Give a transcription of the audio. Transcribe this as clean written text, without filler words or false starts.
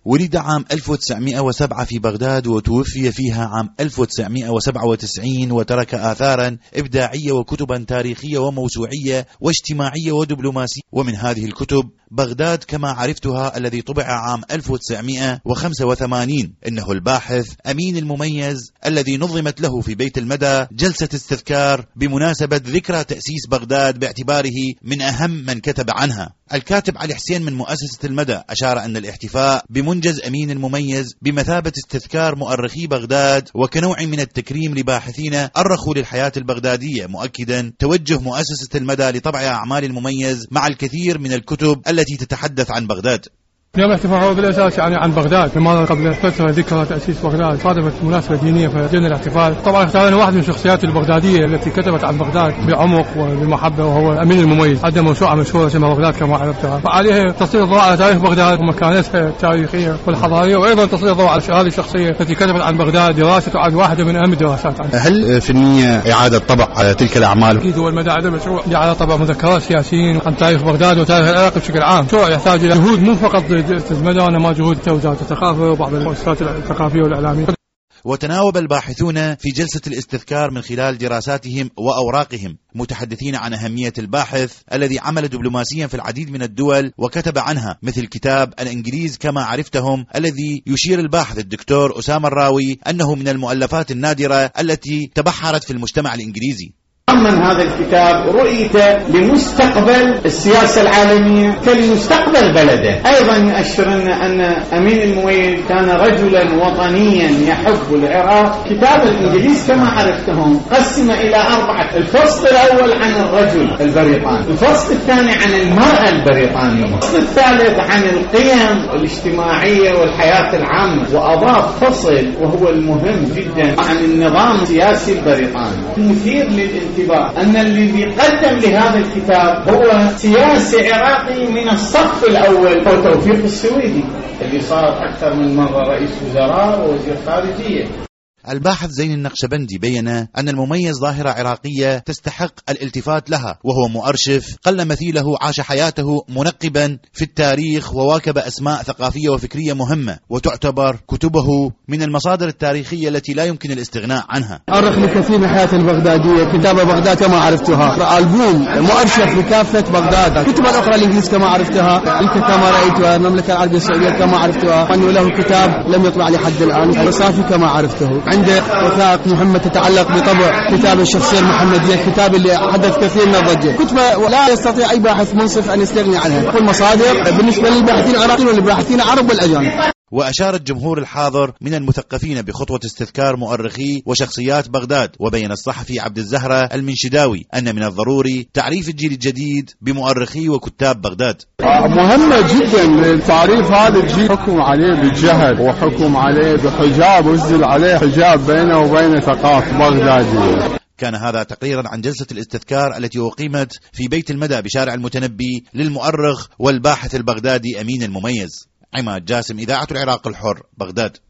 ولد عام 1907 في بغداد وتوفي فيها عام 1997، وترك آثارا إبداعية وكتبا تاريخية وموسوعية واجتماعية ودبلوماسية. ومن هذه الكتب بغداد كما عرفتها الذي طبع عام 1985. إنه الباحث أمين المميز الذي نظمت له في بيت المدى جلسة استذكار بمناسبة ذكرى تأسيس بغداد باعتباره من أهم من كتب عنها. الكاتب علي حسين من مؤسسة المدى أشار أن الاحتفاء بمنجز أمين المميز بمثابة استذكار مؤرخي بغداد وكنوع من التكريم لباحثين أرخوا للحياة البغدادية، مؤكدا توجه مؤسسة المدى لطبع أعمال المميز مع الكثير من الكتب التي تتحدث عن بغداد. اليوم الاحتفال هو بالاساس يعني عن بغداد، لما قبل فتره ذكرى تاسيس بغداد صادفت مناسبه دينيه فجينا الاحتفال. طبعا اختارنا واحد من الشخصيات البغداديه التي كتبت عن بغداد بعمق وبمحبه، وهو امين المميز. قدم موسوعه مشهوره اسمها بغداد كما عرفتها، فعليه تسليط الضوء على تاريخ بغداد ومكانتها التاريخيه والحضاريه، وايضا تسليط الضوء على هذه الشخصيه التي كتبت عن بغداد دراسه تعد واحده من اهم الدراسات عنها. هل في النيه اعاده طبع تلك الاعمال؟ اكيد، هو المدى عدم مشروع لاعاده طبع مذكرات سياسيين عن تاريخ بغداد وتاريخ العراق بشكل عام. مشروع يحتاج الى جهود مو فقط المدى، ما جهود وزارة الثقافة وبعض المؤسسات الثقافية والإعلامية. وتناوب الباحثون في جلسة الاستذكار من خلال دراساتهم وأوراقهم متحدثين عن أهمية الباحث الذي عمل دبلوماسيا في العديد من الدول وكتب عنها، مثل كتاب الإنجليز كما عرفتهم، الذي يشير الباحث الدكتور أسامة الراوي أنه من المؤلفات النادرة التي تبحرت في المجتمع الإنجليزي. من هذا الكتاب رؤيته لمستقبل السياسة العالمية كلمستقبل بلده. أيضا يؤشر لنا أن أمين المميز كان رجلا وطنيا يحب العراق. كتاب الإنجليز كما عرفتهم قسم إلى 4. الفصل الأول عن الرجل البريطاني، الفصل الثاني عن المرأة البريطانية، الفصل الثالث عن القيم الاجتماعية والحياة العامة، وأضاف فصل وهو المهم جدا عن النظام السياسي البريطاني. مثير للانتباه أن الذي قدم لهذا الكتاب هو سياسي عراقي من الصف الأول، هو توفيق السويدي اللي صار أكثر من مرة رئيس وزراء ووزير خارجية. الباحث زين النقشبندي بيّن أن المميز ظاهرة عراقية تستحق الالتفات لها، وهو مؤرشف قل مثيله عاش حياته منقبا في التاريخ وواكب أسماء ثقافية وفكرية مهمة، وتعتبر كتبه من المصادر التاريخية التي لا يمكن الاستغناء عنها. أرخ لكثير من حياة البغدادية، كتاب بغداد كما عرفتها، ألبوم مؤرشف لكافة بغداد، كتب الأخرى الإنجليز كما عرفتها، أنت كما رأيتها، المملكة العربية السعودية كما عرفتها، وأنه له كتاب لم يطلع لحد الآن، الصافي كما عرفته. عنده وثائق مهمة تتعلق بطبع كتاب الشخصية المحمدية، الكتاب اللي حدث كثير من الضجة، كتبة لا يستطيع أي باحث منصف أن يستغني عنها. كل مصادر بالنسبة للباحثين العراقيين والباحثين العرب والأجانب. وأشار الجمهور الحاضر من المثقفين بخطوة استذكار مؤرخي وشخصيات بغداد. وبين الصحفي عبد الزهرة المنشداوي أن من الضروري تعريف الجيل الجديد بمؤرخي وكتاب بغداد. مهمة جدا تعريف هذا الجيل، حكم عليه بالجهل وحكم عليه بحجاب، وزل عليه حجاب بينه وبين ثقافة بغدادية. كان هذا تقريرا عن جلسة الاستذكار التي أقيمت في بيت المدى بشارع المتنبي للمؤرخ والباحث البغدادي أمين المميز. عماد جاسم، إذاعة العراق الحر، بغداد.